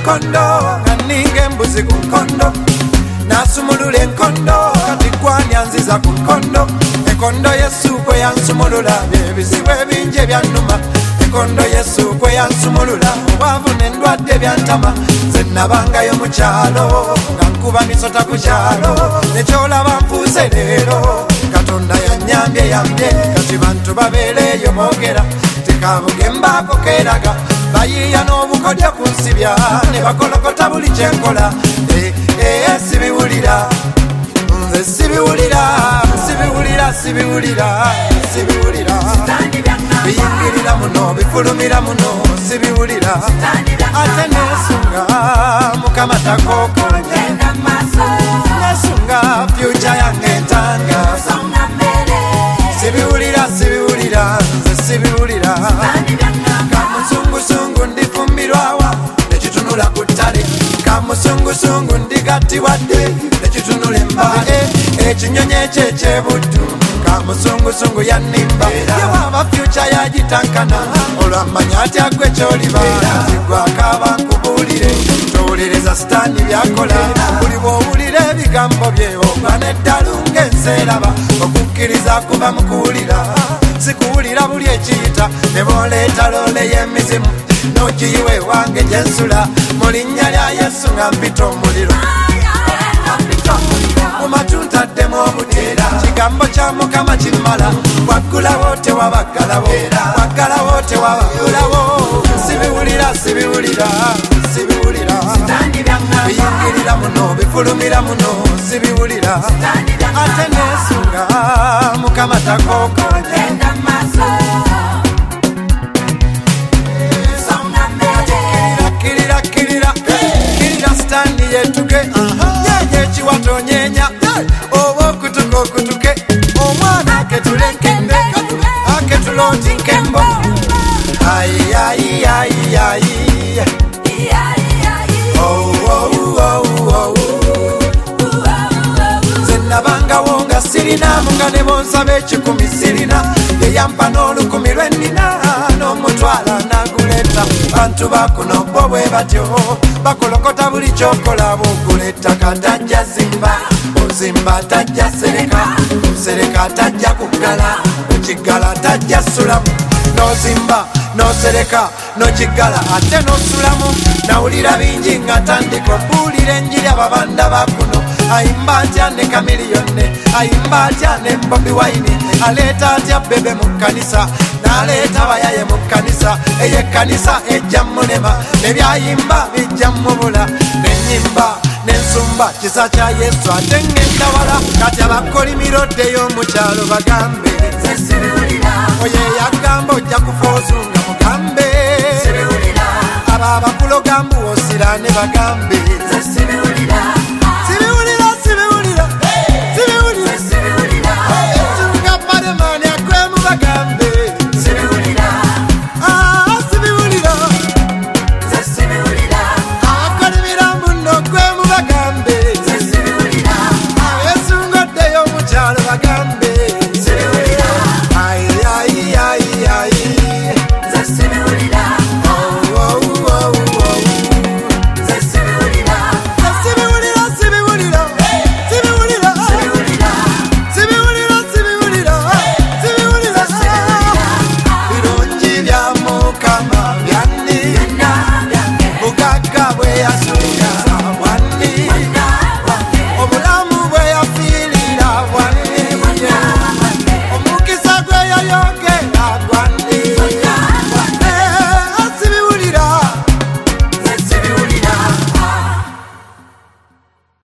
nkondo naninga embuzi ku nkondo nasumulula enkondo kati gwani anziza ku nkondo enkondo Yesu kwe yansumulula ebizibu ebingi ebyannuma enkondo Yesu kwe yansumulula obwavu n'endwadde byantama nze nabangayo mu kyalo nga nkuba misota ku kyalo nekyolaba nfuuse leero Katonda yannyambye yambye kati bantu babeereeyo boogera tekabugembaako keeraga bayiiya n'obukodyo ku nsibya ne bakolokota buli kyenkola sibiwulira nze sibiwulira biyingirira muno bifulumira muno sibiwulira ate nesunga mukama takokonye nesunga fyuca yange entanga sibiwulira nze sibiwulira kamusungusungu ndifumbirwawa nekitunula ku ttale kamusungusungu ndigattibwadde nekitunula embae ekinyonyi ekyo ekyebuddu kamusungusungu yannimba yewaba fyuca yagitankana olwamanya atya gwe kyoliba zigwakaba nkubuulire towuliriza sitaani byakola buli bw'owulira ebigambo bye ogwa n'eddalu ng'enseeraba okukkiriza kuba mu kuwulira sikuwulira buli ekiyita ne booleeta loole y'emizimu n'ogiyiwa ewange gye nsula mu linnya lya Yesu nga mpita omuliro mu matu ntaddemu obuteera kigambo kya Mukama kimala waggulawo tewabaggalawo waggalawo tewabaggulawo sibiwulira biyingirira muno bifulumira muno sibiwulira ate nesunga Mukama takokonye kirira sitaani yetuge nyenye ekiwatonyenya oba okutuke omwana aketulenkende aketuloti nkembo nze nabangawo nga sirina munga ne bonsaba ekikumi sirina yeyampa n'olukumi lwennina n'omutwala naguleeta bantu bakuno bo bwe batyo bakolokota buli kyokola bwogula ettaka tajja zimba ozimba tajja sereka tajja kuggala okiggala tajja sulamu nozimba nosereka nokigala ate nosulamu nawulira bingi nga tandika obuulira enjiri ababanda bakuno ayimba atya ne Kamiliyoni ayimba atya ne Bobi Wine aleeta atya bebe mu kkanisa n'aleeta bayaye mu kkanisa eyo ekkanisa ejja munema nebyayimba bijja mubula nenyimba nensumba kisa kya Yesu ate ngenda wala kati abakolimiro oddeyo mu kyalo bagambe oye yagamba ojja kufa ozunga mugambe abo abakulogambu osira ne bagambe